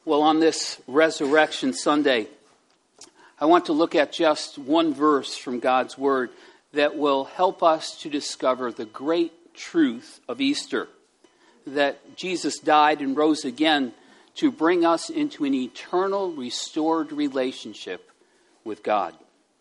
Well, on this Resurrection Sunday, I want to look at just one verse from God's Word that will help us to discover the great truth of Easter, that Jesus died and rose again to bring us into an eternal, restored relationship with God.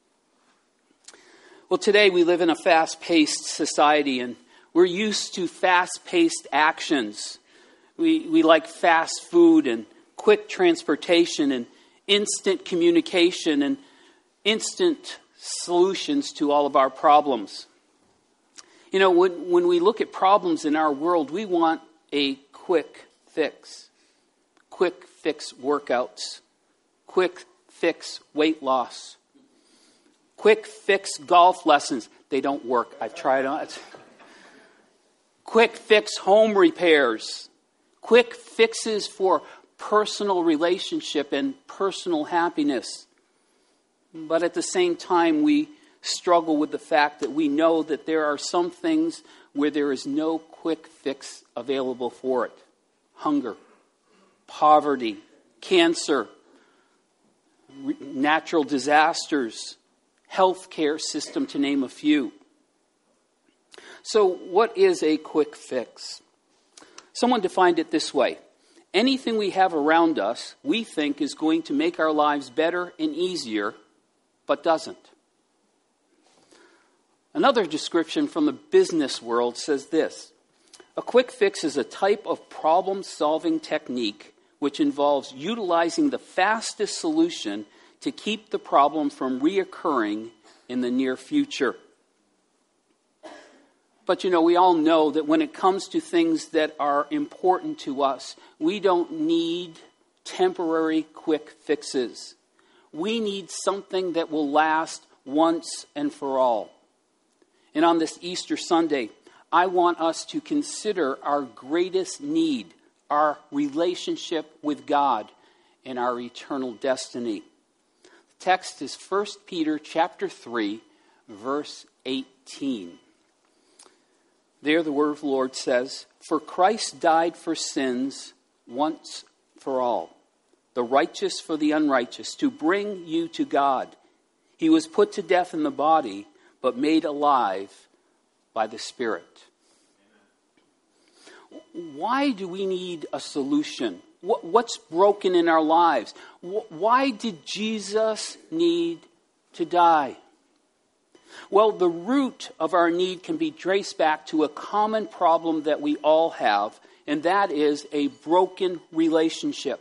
Well, today we live in a fast-paced society, and we're used to fast-paced actions. We like fast food and quick transportation and instant communication and instant solutions to all of our problems. You know, when we look at problems in our world, we want a quick fix. Quick fix workouts. Quick fix weight loss. Quick fix golf lessons. They don't work. I've tried on it. Quick fix home repairs. Quick fixes for personal relationship and personal happiness. But at the same time, we struggle with the fact that we know that there are some things where there is no quick fix available for it. Hunger, poverty, cancer, natural disasters, healthcare system, to name a few. So what is a quick fix? Someone defined it this way. Anything we have around us we think is going to make our lives better and easier, but doesn't. Another description from the business world says this. A quick fix is a type of problem-solving technique which involves utilizing the fastest solution to keep the problem from reoccurring in the near future. But, we all know that when it comes to things that are important to us, we don't need temporary quick fixes. We need something that will last once and for all. And on this Easter Sunday, I want us to consider our greatest need, our relationship with God and our eternal destiny. The text is 1 Peter chapter 3, verse 18. There the word of the Lord says, "For Christ died for sins once for all, the righteous for the unrighteous, to bring you to God. He was put to death in the body, but made alive by the Spirit." Why do we need a solution? What's broken in our lives? Why did Jesus need to die? Well, the root of our need can be traced back to a common problem that we all have, and that is a broken relationship.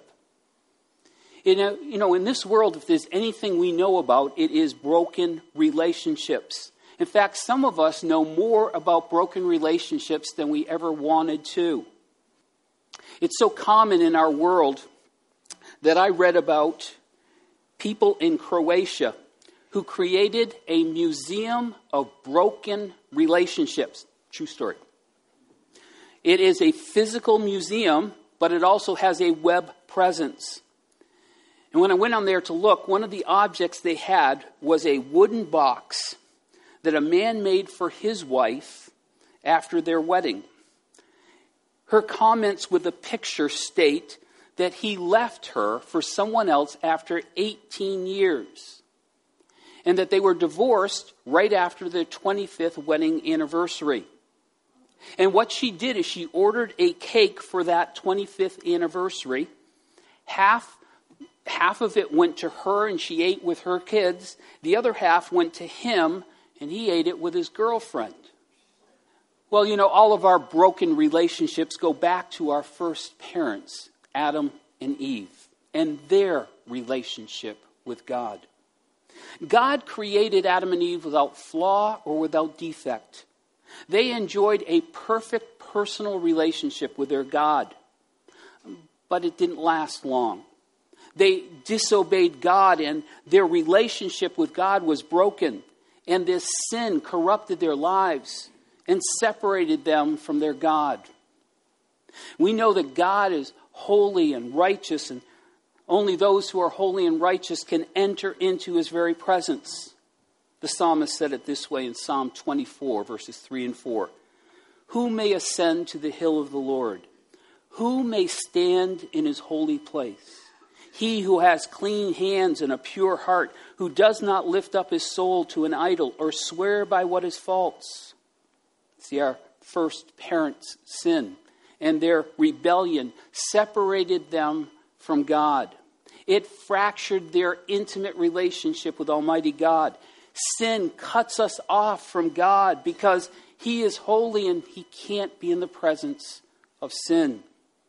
In this world, if there's anything we know about, it is broken relationships. In fact, some of us know more about broken relationships than we ever wanted to. It's so common in our world that I read about people in Croatia who created a museum of broken relationships. True story. It is a physical museum, but it also has a web presence. And when I went on there to look, one of the objects they had was a wooden box that a man made for his wife after their wedding. Her comments with the picture state that he left her for someone else after 18 years. And that they were divorced right after their 25th wedding anniversary. And what she did is she ordered a cake for that 25th anniversary. Half of it went to her and she ate with her kids. The other half went to him and he ate it with his girlfriend. Well, all of our broken relationships go back to our first parents, Adam and Eve, and their relationship with God. God created Adam and Eve without flaw or without defect. They enjoyed a perfect personal relationship with their God, but it didn't last long. They disobeyed God and their relationship with God was broken, and this sin corrupted their lives and separated them from their God. We know that God is holy and righteous, and only those who are holy and righteous can enter into his very presence. The psalmist said it this way in Psalm 24, verses 3 and 4. "Who may ascend to the hill of the Lord? Who may stand in his holy place? He who has clean hands and a pure heart, who does not lift up his soul to an idol or swear by what is false. See, our first parents' sin and their rebellion separated them from God. It fractured their intimate relationship with Almighty God. Sin cuts us off from God because He is holy and He can't be in the presence of sin.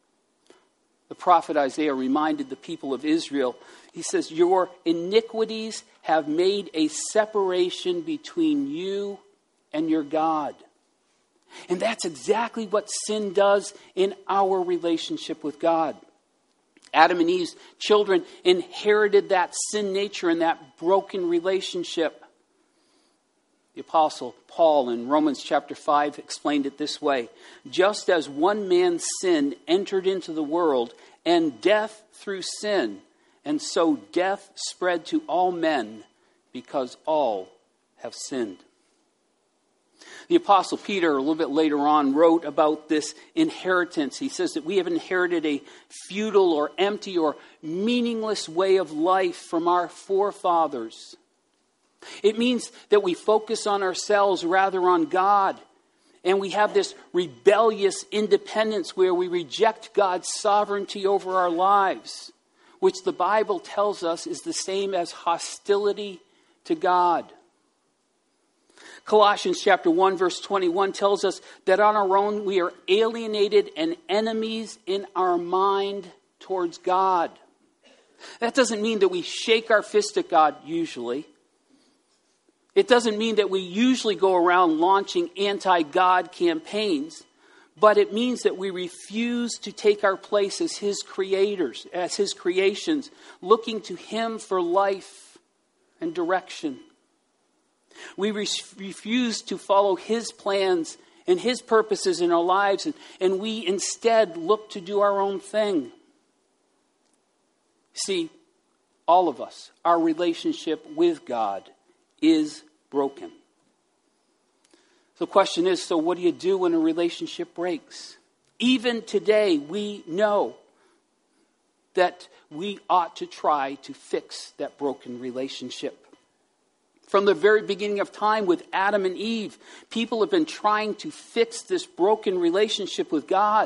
The prophet Isaiah reminded the people of Israel, he says, "Your iniquities have made a separation between you and your God." And that's exactly what sin does in our relationship with God. Adam and Eve's children inherited that sin nature and that broken relationship. The Apostle Paul in Romans chapter 5 explained it this way: just as one man's sin entered into the world, and death through sin, and so death spread to all men because all have sinned. The Apostle Peter, a little bit later on, wrote about this inheritance. He says that we have inherited a futile or empty or meaningless way of life from our forefathers. It means that we focus on ourselves rather on God. And we have this rebellious independence where we reject God's sovereignty over our lives, which the Bible tells us is the same as hostility to God. Colossians chapter 1 verse 21 tells us that on our own we are alienated and enemies in our mind towards God. That doesn't mean that we shake our fist at God usually. It doesn't mean that we usually go around launching anti-God campaigns, but it means that we refuse to take our place as His creators, as His creations, looking to Him for life and direction. We refuse to follow His plans and His purposes in our lives, and we instead look to do our own thing. See, all of us, our relationship with God is broken. So the question is, so what do you do when a relationship breaks? Even today, we know that we ought to try to fix that broken relationship. From the very beginning of time with Adam and Eve, people have been trying to fix this broken relationship with God.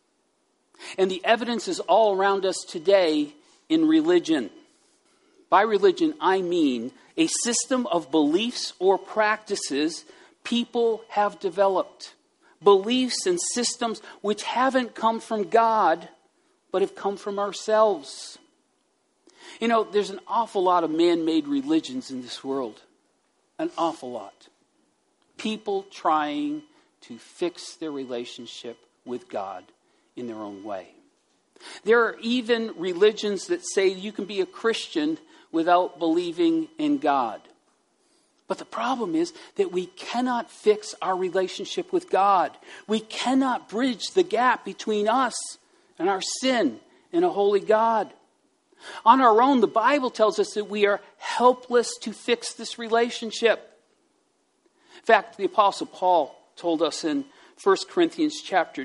And the evidence is all around us today in religion. By religion, I mean a system of beliefs or practices people have developed. Beliefs and systems which haven't come from God, but have come from ourselves. You know, there's an awful lot of man-made religions in this world. An awful lot. People trying to fix their relationship with God in their own way. There are even religions that say you can be a Christian without believing in God. But the problem is that we cannot fix our relationship with God. We cannot bridge the gap between us and our sin and a holy God. On our own, the Bible tells us that we are helpless to fix this relationship. In fact, the Apostle Paul told us in 1 Corinthians chapter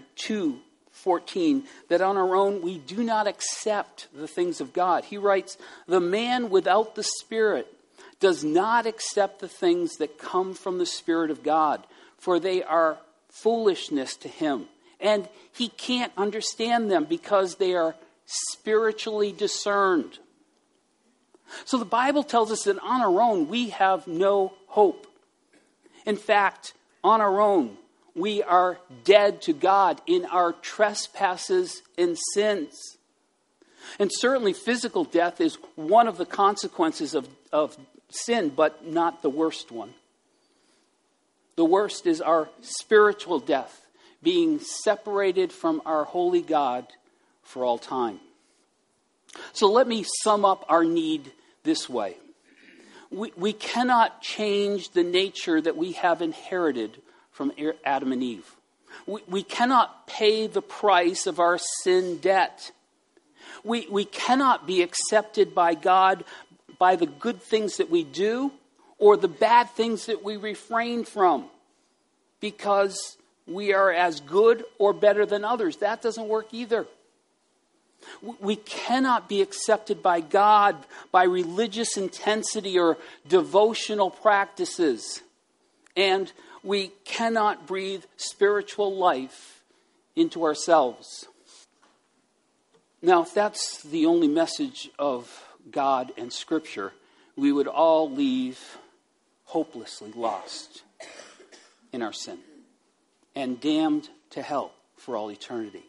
2:14 that on our own we do not accept the things of God. He writes, "The man without the Spirit does not accept the things that come from the Spirit of God, for they are foolishness to him. And he can't understand them because they are spiritually discerned." So the Bible tells us that on our own we have no hope. In fact, on our own we are dead to God in our trespasses and sins. And certainly physical death is one of the consequences of sin, but not the worst one. The worst is our spiritual death, being separated from our holy God for all time. So let me sum up our need this way. We cannot change the nature that we have inherited from Adam and Eve. We cannot pay the price of our sin debt. We cannot be accepted by God by the good things that we do or the bad things that we refrain from because we are as good or better than others. That doesn't work either. We cannot be accepted by God by religious intensity or devotional practices. And we cannot breathe spiritual life into ourselves. Now, if that's the only message of God and Scripture, we would all leave hopelessly lost in our sin and damned to hell for all eternity.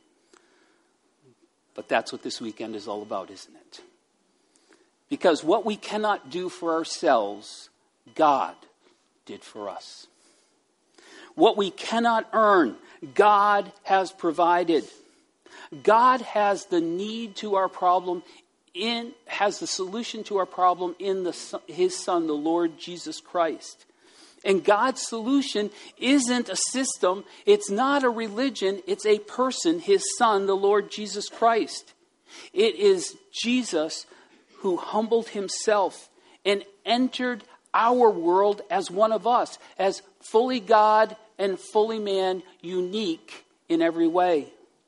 But that's what this weekend is all about, isn't it? Because what we cannot do for ourselves, God did for us. What we cannot earn, God has provided. God has the need to our problem has the solution to our problem in His Son, the Lord Jesus Christ. And God's solution isn't a system, it's not a religion, it's a person, His Son, the Lord Jesus Christ. It is Jesus who humbled Himself and entered our world as one of us, as fully God and fully man, unique in every way.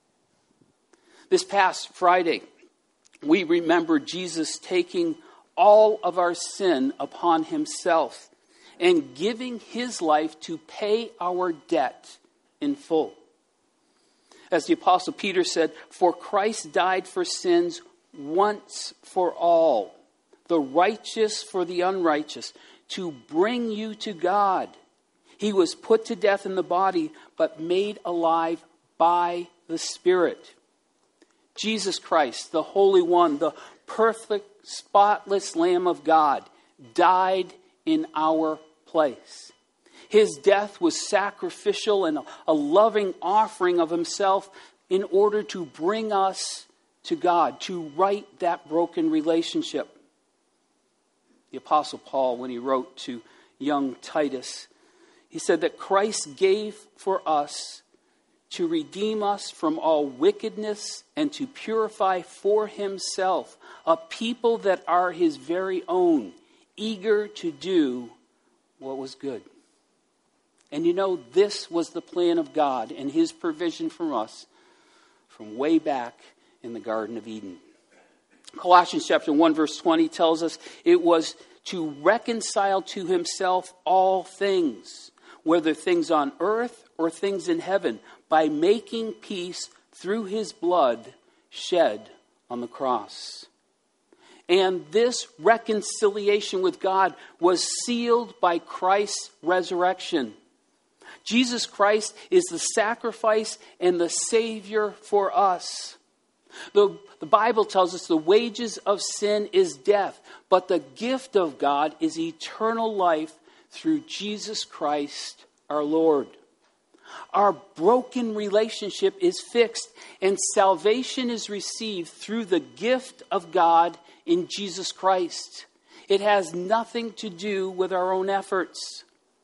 This past Friday, we remember Jesus taking all of our sin upon Himself and giving His life to pay our debt in full. As the Apostle Peter said, "For Christ died for sins once for all, the righteous for the unrighteous, to bring you to God. He was put to death in the body, but made alive by the Spirit." Jesus Christ, the Holy One, the perfect, spotless Lamb of God, died in our place. His death was sacrificial and a loving offering of Himself in order to bring us to God, to right that broken relationship. The Apostle Paul, when he wrote to young Titus, he said that Christ gave for us to redeem us from all wickedness and to purify for Himself a people that are His very own, eager to do what was good. And you know, this was the plan of God and His provision for us from way back in the Garden of Eden. Colossians chapter 1 verse 20 tells us it was to reconcile to Himself all things, whether things on earth or things in heaven, by making peace through His blood shed on the cross. And this reconciliation with God was sealed by Christ's resurrection. Jesus Christ is the sacrifice and the Savior for us. The Bible tells us the wages of sin is death, but the gift of God is eternal life through Jesus Christ our Lord. Our broken relationship is fixed, and salvation is received through the gift of God in Jesus Christ. It has nothing to do with our own efforts.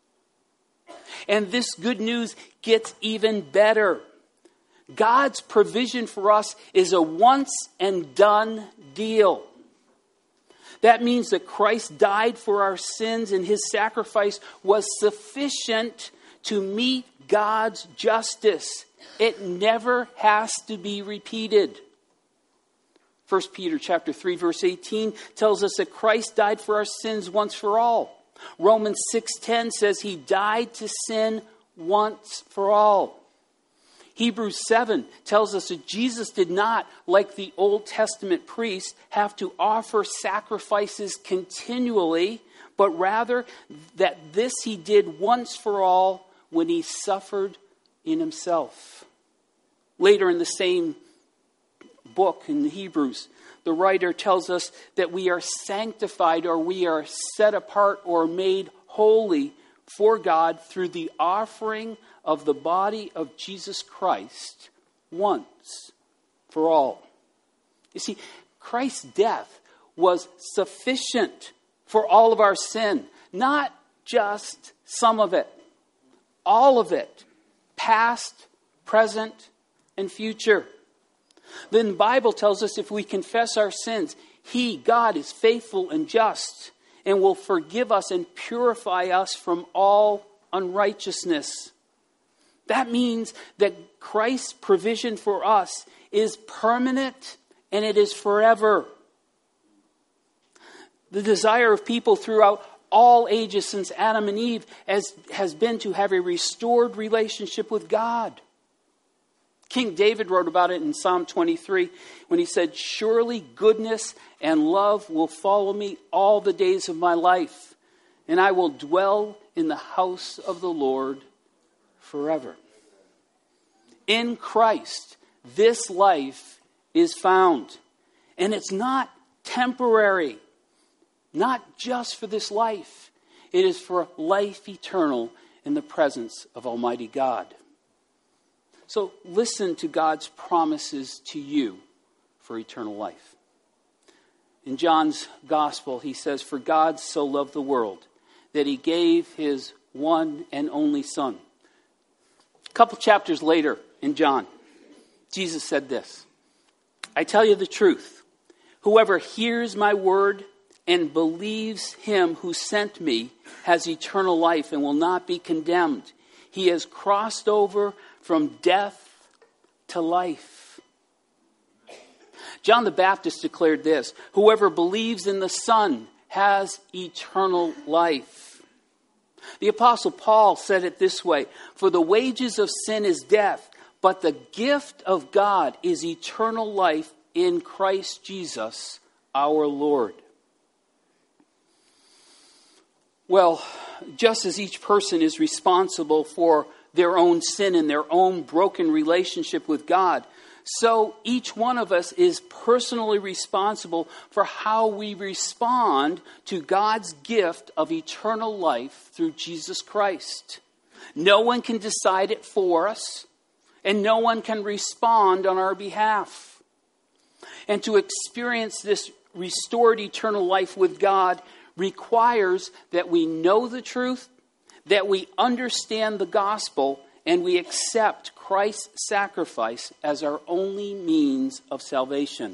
And this good news gets even better. God's provision for us is a once and done deal. That means that Christ died for our sins and His sacrifice was sufficient to meet God's justice. It never has to be repeated. 1 Peter chapter 3 verse 18 tells us that Christ died for our sins once for all. Romans 6:10 says He died to sin once for all. Hebrews 7 tells us that Jesus did not, like the Old Testament priests, have to offer sacrifices continually, but rather that this He did once for all when He suffered in Himself. Later in the same book, in Hebrews, the writer tells us that we are sanctified, or we are set apart or made holy for God through the offering of the body of Jesus Christ once for all. You see, Christ's death was sufficient for all of our sin, not just some of it, all of it, past, present, and future. Then the Bible tells us if we confess our sins, He, God, is faithful and just and will forgive us and purify us from all unrighteousness. That means that Christ's provision for us is permanent and it is forever. The desire of people throughout all ages since Adam and Eve has been to have a restored relationship with God. King David wrote about it in Psalm 23 when he said, "Surely goodness and love will follow me all the days of my life, and I will dwell in the house of the Lord forever." In Christ, this life is found. And it's not temporary, not just for this life. It is for life eternal in the presence of Almighty God. So listen to God's promises to you for eternal life. In John's Gospel, he says, "For God so loved the world that he gave his one and only Son." A couple chapters later in John, Jesus said this, "I tell you the truth. Whoever hears my word and believes him who sent me has eternal life and will not be condemned. He has crossed over from death to life." John the Baptist declared this, "Whoever believes in the Son has eternal life." The Apostle Paul said it this way, "For the wages of sin is death, but the gift of God is eternal life in Christ Jesus our Lord." Well, just as each person is responsible for their own sin and their own broken relationship with God, so each one of us is personally responsible for how we respond to God's gift of eternal life through Jesus Christ. No one can decide it for us, and no one can respond on our behalf. And to experience this restored eternal life with God requires that we know the truth, that we understand the gospel, and we accept Christ's sacrifice as our only means of salvation.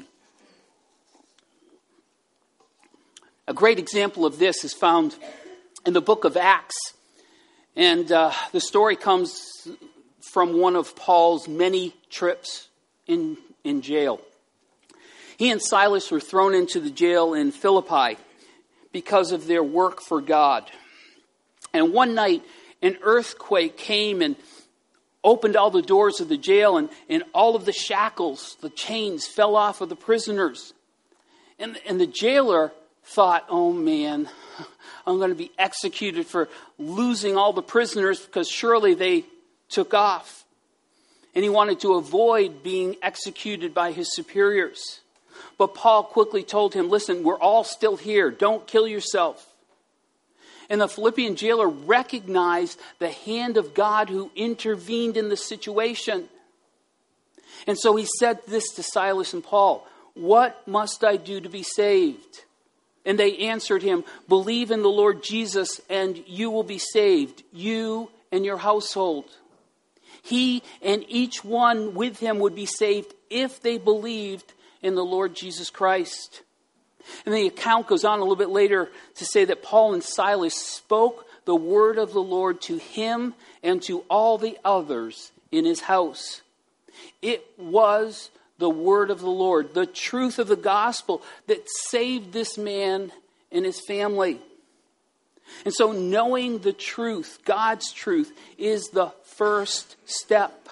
A great example of this is found in the book of Acts. And the story comes from one of Paul's many trips in jail. He and Silas were thrown into the jail in Philippi because of their work for God. And one night, an earthquake came and opened all the doors of the jail, and all of the shackles, the chains, fell off of the prisoners. And the jailer thought, "Oh man, I'm going to be executed for losing all the prisoners because surely they took off." And he wanted to avoid being executed by his superiors. But Paul quickly told him, "Listen, we're all still here. Don't kill yourself." And the Philippian jailer recognized the hand of God who intervened in the situation. And so he said this to Silas and Paul, "What must I do to be saved?" And they answered him, "Believe in the Lord Jesus and you will be saved, you and your household." He and each one with him would be saved if they believed in the Lord Jesus Christ. And the account goes on a little bit later to say that Paul and Silas spoke the word of the Lord to him and to all the others in his house. It was the word of the Lord, the truth of the gospel that saved this man and his family. And so knowing the truth, God's truth, is the first step.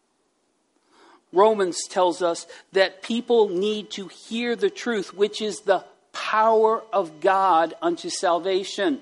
Romans tells us that people need to hear the truth, which is the power of God unto salvation.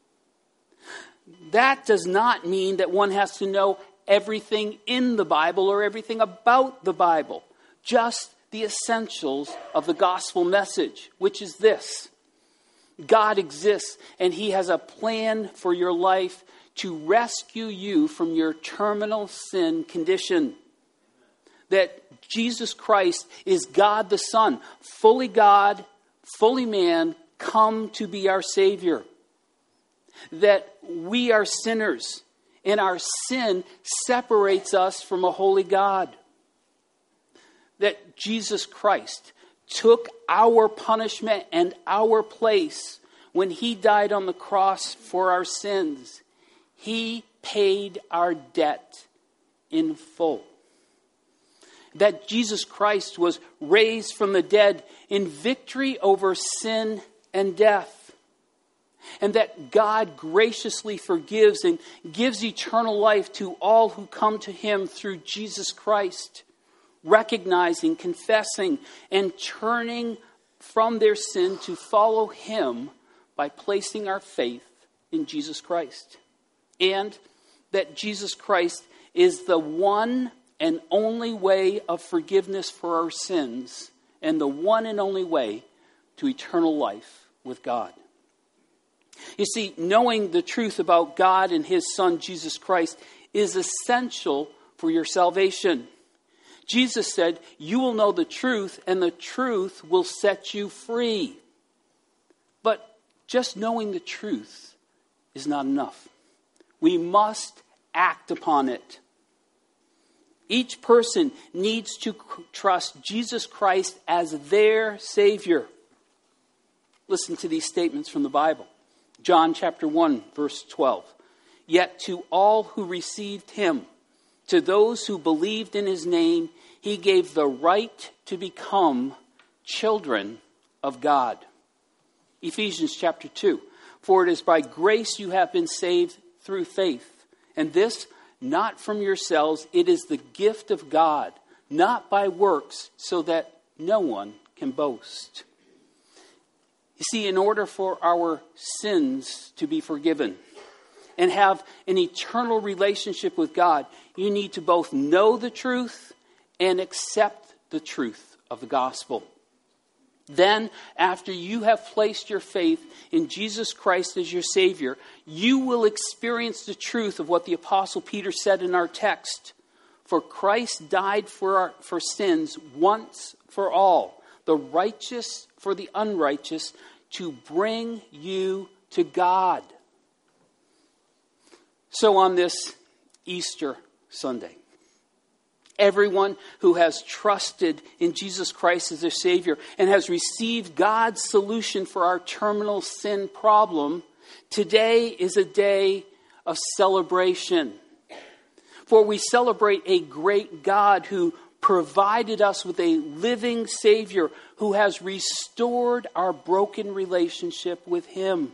That does not mean that one has to know everything in the Bible or everything about the Bible. Just the essentials of the gospel message, which is this: God exists and he has a plan for your life to rescue you from your terminal sin condition. That Jesus Christ is God the Son, fully God, fully man, come to be our Savior. That we are sinners and our sin separates us from a holy God. That Jesus Christ took our punishment and our place when he died on the cross for our sins. He paid our debt in full. that Jesus Christ was raised from the dead in victory over sin and death, and that God graciously forgives and gives eternal life to all who come to him through Jesus Christ, recognizing, confessing, and turning from their sin to follow him by placing our faith in Jesus Christ. And that Jesus Christ is the one and only way of forgiveness for our sins, and the one and only way to eternal life with God. You see, knowing the truth about God and his Son, Jesus Christ, is essential for your salvation. Jesus said, "You will know the truth, and the truth will set you free." But just knowing the truth is not enough. We must act upon it. Each person needs to trust Jesus Christ as their Savior. Listen to these statements from the Bible. John chapter 1, verse 12. "Yet to all who received him, to those who believed in his name, he gave the right to become children of God." Ephesians chapter 2. "For it is by grace you have been saved through faith. And this not from yourselves, it is the gift of God, not by works, so that no one can boast." You see, in order for our sins to be forgiven and have an eternal relationship with God, you need to both know the truth and accept the truth of the gospel. Then, after you have placed your faith in Jesus Christ as your Savior, you will experience the truth of what the Apostle Peter said in our text. "For Christ died for sins once for all, the righteous for the unrighteous, to bring you to God." So on this Easter Sunday, everyone who has trusted in Jesus Christ as their Savior and has received God's solution for our terminal sin problem, today is a day of celebration. For we celebrate a great God who provided us with a living Savior who has restored our broken relationship with him.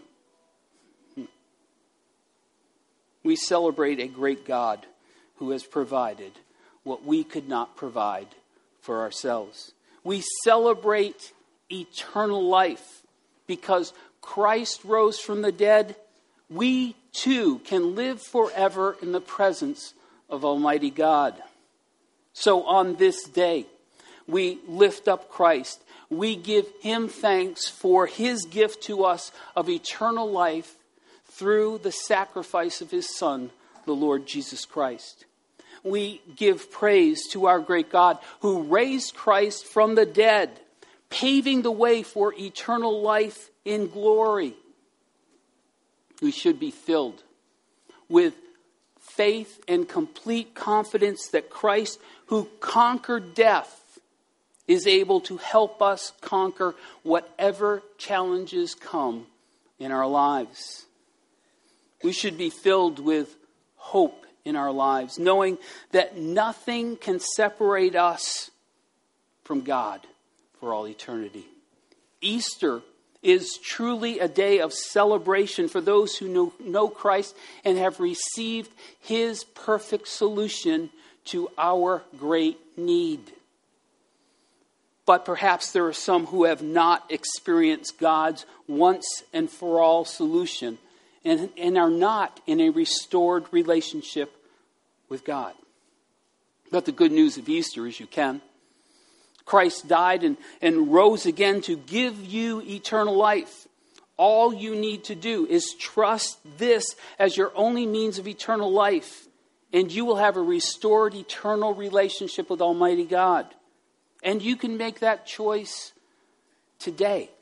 We celebrate a great God who has provided what we could not provide for ourselves. We celebrate eternal life because Christ rose from the dead. We too can live forever in the presence of Almighty God. So on this day, we lift up Christ. We give him thanks for his gift to us of eternal life through the sacrifice of his Son, the Lord Jesus Christ. We give praise to our great God who raised Christ from the dead, paving the way for eternal life in glory. We should be filled with faith and complete confidence that Christ, who conquered death, is able to help us conquer whatever challenges come in our lives. We should be filled with hope in our lives, knowing that nothing can separate us from God for all eternity. Easter is truly a day of celebration for those who know Christ and have received his perfect solution to our great need. But perhaps there are some who have not experienced God's once and for all solution and are not in a restored relationship with God. But the good news of Easter is you can. Christ died and rose again to give you eternal life. All you need to do is trust this as your only means of eternal life, and you will have a restored eternal relationship with Almighty God. And you can make that choice today.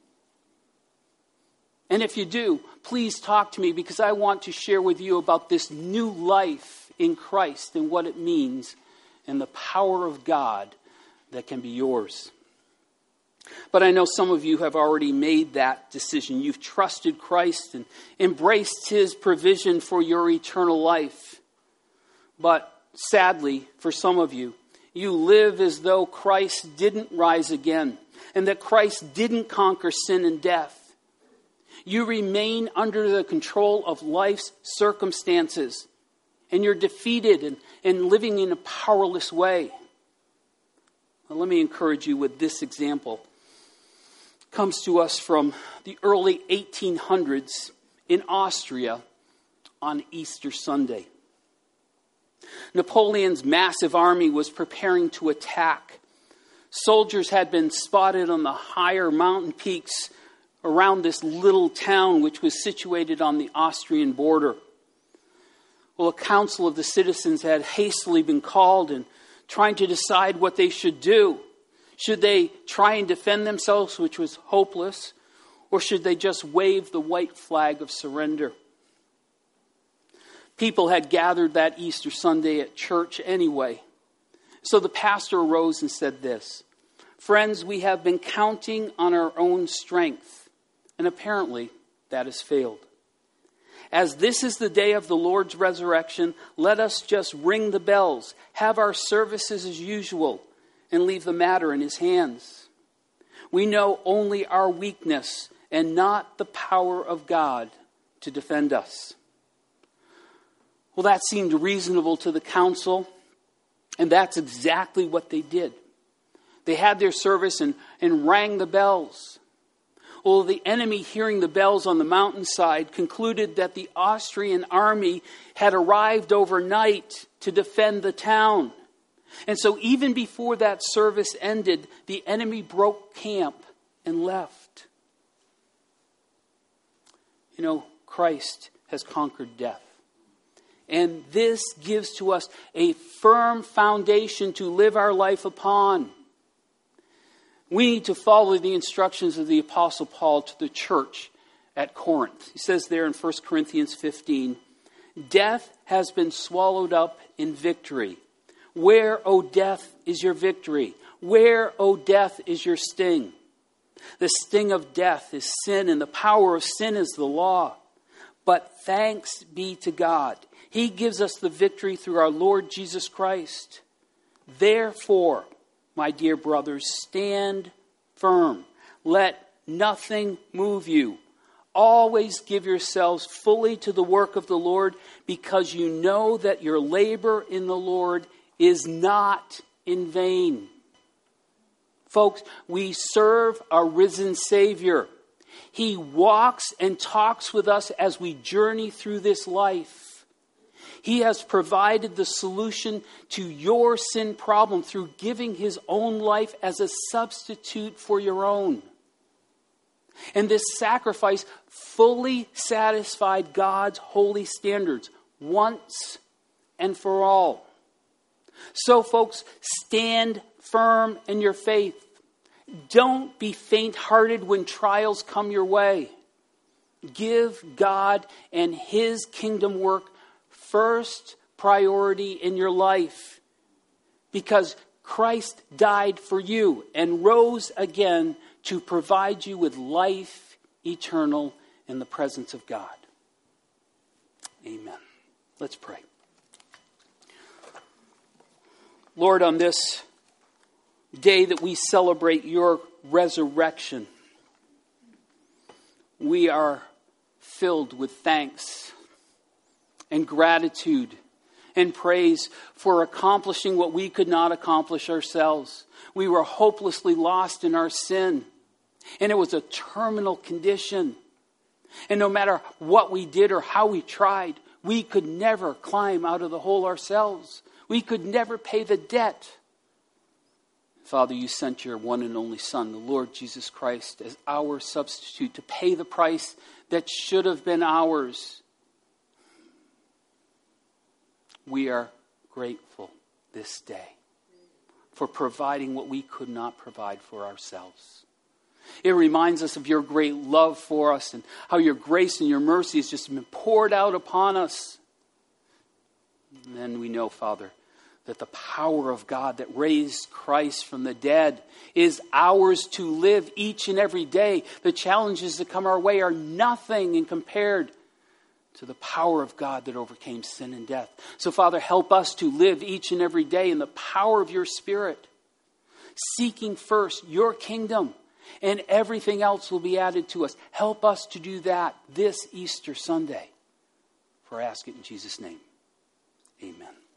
And if you do, please talk to me, because I want to share with you about this new life in Christ and what it means and the power of God that can be yours. But I know some of you have already made that decision. You've trusted Christ and embraced his provision for your eternal life. But sadly, for some of you, You live as though Christ didn't rise again and that Christ didn't conquer sin and death. You remain under the control of life's circumstances, and you're defeated and living in a powerless way. Well, let me encourage you with this example. It comes to us from the early 1800s in Austria on Easter Sunday. Napoleon's massive army was preparing to attack. Soldiers had been spotted on the higher mountain peaks around this little town, which was situated on the Austrian border. Well, a council of the citizens had hastily been called and trying to decide what they should do. Should they try and defend themselves, which was hopeless, or should they just wave the white flag of surrender? People had gathered that Easter Sunday at church anyway. So the pastor arose and said this: "Friends, we have been counting on our own strength, and apparently that has failed. As this is the day of the Lord's resurrection, let us just ring the bells, have our services as usual, and leave the matter in his hands. We know only our weakness and not the power of God to defend us." Well, that seemed reasonable to the council, and that's exactly what they did. They had their service and rang the bells. Well, the enemy, hearing the bells on the mountainside, concluded that the Austrian army had arrived overnight to defend the town. And so even before that service ended, the enemy broke camp and left. You know, Christ has conquered death. And this gives to us a firm foundation to live our life upon. We need to follow the instructions of the Apostle Paul to the church at Corinth. He says there in 1 Corinthians 15, "Death has been swallowed up in victory. Where, O death, is your victory? Where, O death, is your sting? The sting of death is sin, and the power of sin is the law. But thanks be to God. He gives us the victory through our Lord Jesus Christ. Therefore, my dear brothers, stand firm. Let nothing move you. Always give yourselves fully to the work of the Lord, because you know that your labor in the Lord is not in vain." Folks, we serve a risen Savior. He walks and talks with us as we journey through this life. He has provided the solution to your sin problem through giving his own life as a substitute for your own. And this sacrifice fully satisfied God's holy standards once and for all. So, folks, stand firm in your faith. Don't be faint-hearted when trials come your way. Give God and his kingdom work first priority in your life, because Christ died for you and rose again to provide you with life eternal in the presence of God. Amen. Let's pray. Lord, on this day that we celebrate your resurrection, we are filled with thanks and gratitude and praise for accomplishing what we could not accomplish ourselves. We were hopelessly lost in our sin, and it was a terminal condition. And no matter what we did or how we tried, we could never climb out of the hole ourselves. We could never pay the debt. Father, you sent your one and only Son, the Lord Jesus Christ, as our substitute to pay the price that should have been ours. We are grateful this day for providing what we could not provide for ourselves. It reminds us of your great love for us and how your grace and your mercy has just been poured out upon us. And then we know, Father, that the power of God that raised Christ from the dead is ours to live each and every day. The challenges that come our way are nothing in compared to the power of God that overcame sin and death. So, Father, help us to live each and every day in the power of your Spirit, seeking first your kingdom, and everything else will be added to us. Help us to do that this Easter Sunday. For I ask it in Jesus' name. Amen.